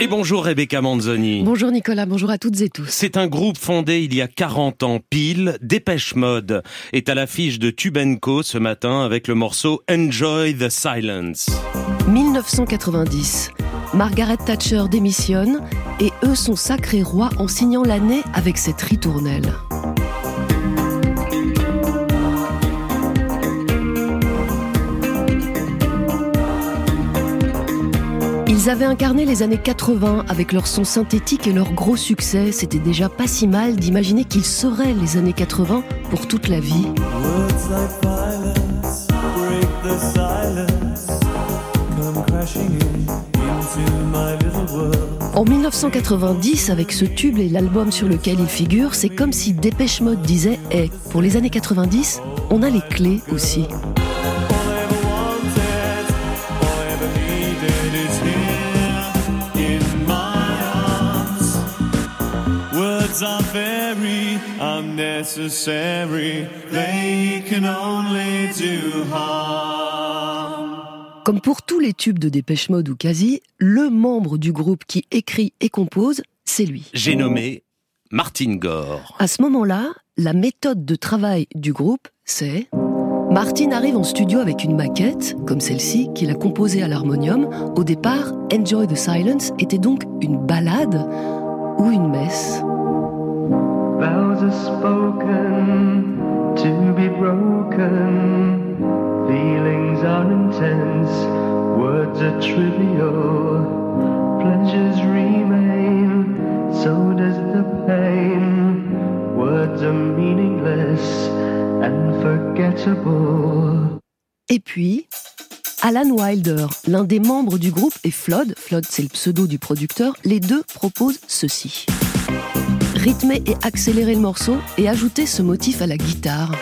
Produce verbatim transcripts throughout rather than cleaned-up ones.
Et bonjour Rebecca Manzoni. Bonjour Nicolas, bonjour à toutes et tous. C'est un groupe fondé il y a quarante ans pile. Dépêche Mode est à l'affiche de Tube and Co ce matin avec le morceau Enjoy the Silence. dix-neuf cent quatre-vingt-dix. Margaret Thatcher démissionne et eux sont sacrés rois en signant l'année avec cette ritournelle. Ils avaient incarné les années quatre-vingts avec leur son synthétique et leur gros succès. C'était déjà pas si mal d'imaginer qu'ils seraient les années quatre-vingts pour toute la vie. En dix-neuf cent quatre-vingt-dix, avec ce tube et l'album sur lequel il figure, c'est comme si Dépêche Mode disait « Hey, pour les années quatre-vingt-dix, on a les clés aussi ». Are very unnecessary. They can only do harm. Comme pour tous les tubes de Dépêche Mode ou quasi, le membre du groupe qui écrit et compose, c'est lui. J'ai nommé Martin Gore. À ce moment-là, la méthode de travail du groupe, c'est... Martin arrive en studio avec une maquette, comme celle-ci, qu'il a composée à l'harmonium. Au départ, Enjoy the Silence était donc une ballade ou une messe. Vows are spoken to be broken. Feelings are intense. Words are trivial. Pleasures remain. So does the pain. Words are meaningless and forgettable. Et puis, Alan Wilder, l'un des membres du groupe, et Flood, Flood c'est le pseudo du producteur, les deux proposent ceci. Rythmer et accélérer le morceau et ajouter ce motif à la guitare.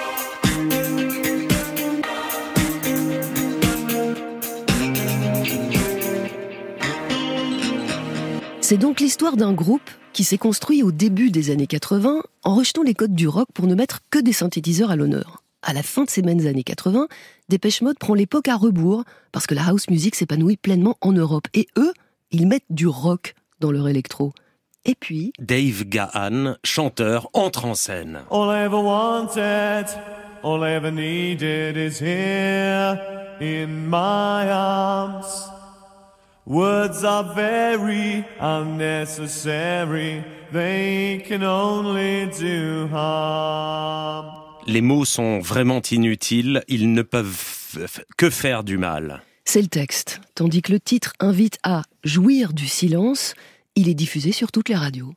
C'est donc l'histoire d'un groupe qui s'est construit au début des années quatre-vingts en rejetant les codes du rock pour ne mettre que des synthétiseurs à l'honneur. À la fin de ces mêmes années quatre-vingts, Dépêche Mode prend l'époque à rebours parce que la house music s'épanouit pleinement en Europe. Et eux, ils mettent du rock dans leur électro. Et puis... Dave Gahan, chanteur, entre en scène. All I ever wanted, all I ever needed is here in my arms. Words are very unnecessary. They can only do harm. Les mots sont vraiment inutiles, ils ne peuvent que faire du mal. C'est le texte, tandis que le titre invite à jouir du silence. Il est diffusé sur toutes les radios.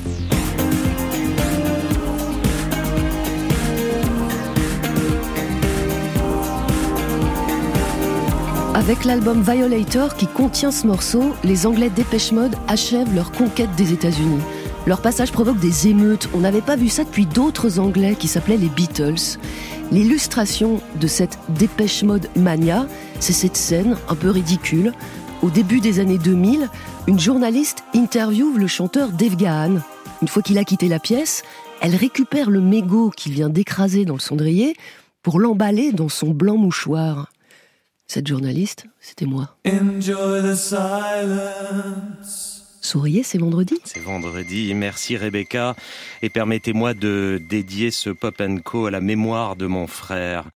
Avec l'album Violator qui contient ce morceau, les Anglais Dépêche Mode achèvent leur conquête des États-Unis. Leur passage provoque des émeutes. On n'avait pas vu ça depuis d'autres Anglais qui s'appelaient les Beatles. L'illustration de cette Dépêche Mode mania, c'est cette scène un peu ridicule. Au début des années deux mille, une journaliste interviewe le chanteur Dave Gahan. Une fois qu'il a quitté la pièce, elle récupère le mégot qu'il vient d'écraser dans le cendrier pour l'emballer dans son blanc mouchoir. Cette journaliste, c'était moi. Enjoy the silence. Souriez, c'est vendredi. C'est vendredi, merci Rebecca. Et permettez-moi de dédier ce Pop and Co à la mémoire de mon frère.